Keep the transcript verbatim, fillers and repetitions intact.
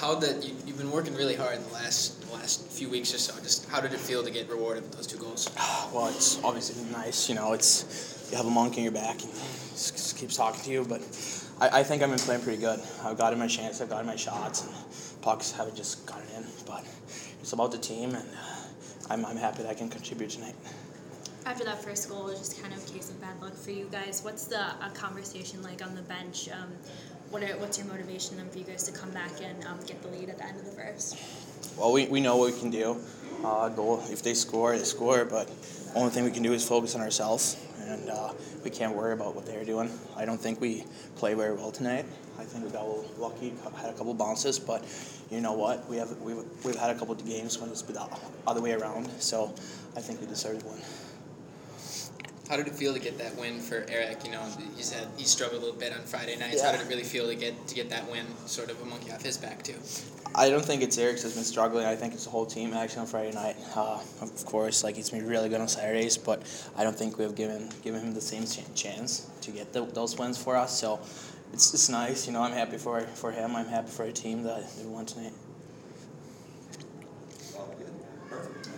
how that you, you've been working really hard in the last the last few weeks or so. Just how did it feel to get rewarded with those two goals? Well, it's obviously nice. You know, it's you have a monkey in your back and he just, just keeps talking to you. But I, I think I've been playing pretty good. I've gotten my chance. I've gotten my shots, and pucks haven't just gotten in. But it's about the team, and I'm I'm happy that I can contribute tonight. After that first goal, it was just kind of a case of bad luck for you guys. What's the uh, conversation like on the bench? Um, what are, what's your motivation then for you guys to come back and um, get the lead at the end of the first? Well, we, we know what we can do. Uh, goal, if they score, they score. But the only thing we can do is focus on ourselves, and uh, we can't worry about what they're doing. I don't think we play very well tonight. I think we got a little lucky, had a couple bounces, but you know what? We have we've we've had a couple of games when it's been the other way around. So I think we deserve to win. How did it feel to get that win for Eric? You know, he said he struggled a little bit on Friday nights. Yeah. How did it really feel to get to get that win, sort of a monkey off his back too? I don't think it's Eric that's been struggling. I think it's the whole team actually on Friday night. Uh, of course, like he's been really good on Saturdays, but I don't think we've given given him the same ch- chance to get the, those wins for us. So it's it's nice. You know, I'm happy for for him. I'm happy for our team that we won tonight. Perfect.